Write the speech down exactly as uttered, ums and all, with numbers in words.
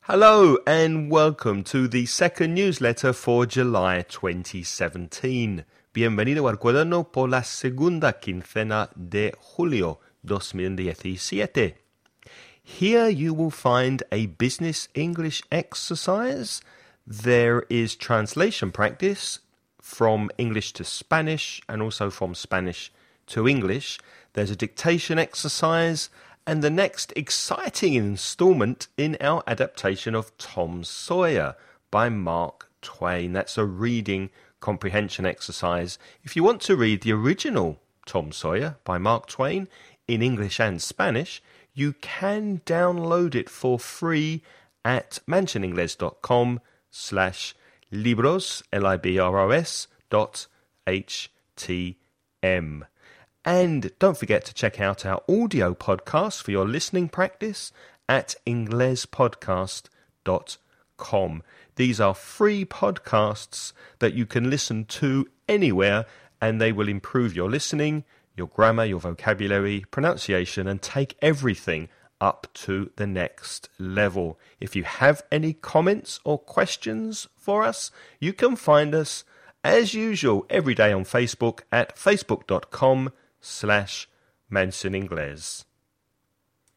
Hello and welcome to the second newsletter for July twenty seventeen. Bienvenido al cuaderno por la segunda quincena de julio dos mil diecisiete. Here you will find a business English exercise. There is translation practice from English to Spanish and also from Spanish to English. There's a dictation exercise and the next exciting installment in our adaptation of Tom Sawyer by Mark Twain. That's a reading comprehension exercise. If you want to read the original Tom Sawyer by Mark Twain in English and Spanish, you can download it for free at mansioningles.com slash libros, L I B R O S dot H T M. And don't forget to check out our audio podcast for your listening practice at inglespodcast dot com. These are free podcasts that you can listen to anywhere, and they will improve your listening, your grammar, your vocabulary, pronunciation, and take everything up to the next level. If you have any comments or questions for us, you can find us, as usual, every day on Facebook at facebook dot com slash Mansion Ingles.